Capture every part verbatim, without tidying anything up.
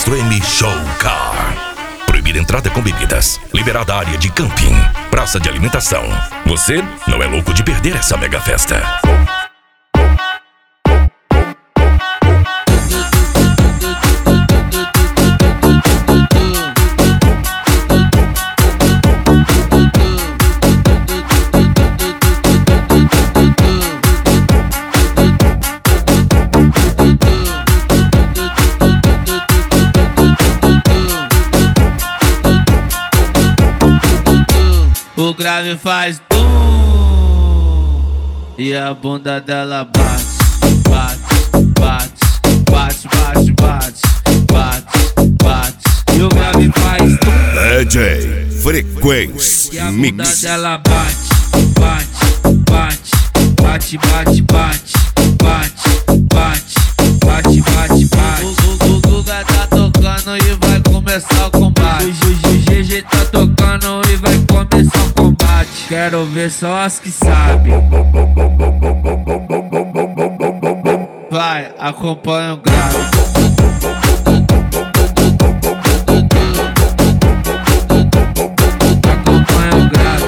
Maestro M Show Car. Proibida entrada com bebidas. Liberada a área de camping. Praça de alimentação. Você não é louco de perder essa mega festa. O grave faz tum e a bunda dela bate, bate, bate, bate, bate, bate, bate, bate. E o grave faz tum D J Frequência e a bunda Mix. dela bate, bate, bate, bate, bate, bate, bate, bate, bate, bate, bate. O, o, o Guga tá tocando e vai começar o combate. O, o, o G G tá tocando e vai começar o combate. Quero ver só as que sabem. Vai, acompanha o grave. Acompanha o grave.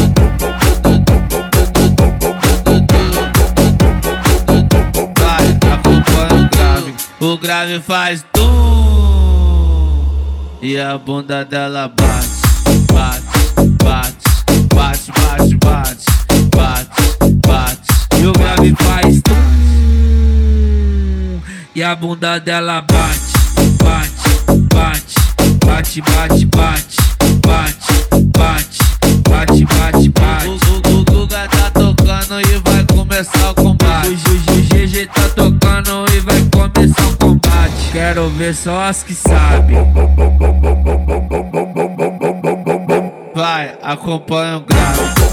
Vai, acompanha o grave. O grave faz tum e a bunda dela bate, bate, bate. Bate, bate, bate, bate, bate. E o grave faz tum e a bunda dela bate, bate, bate, bate, bate, bate, bate, bate, bate, bate, bate. O, o, o Guga tá tocando e vai começar o combate. O, o G G tá tocando e vai começar o combate. Quero ver só as que sabem. Vai, acompanha o grave.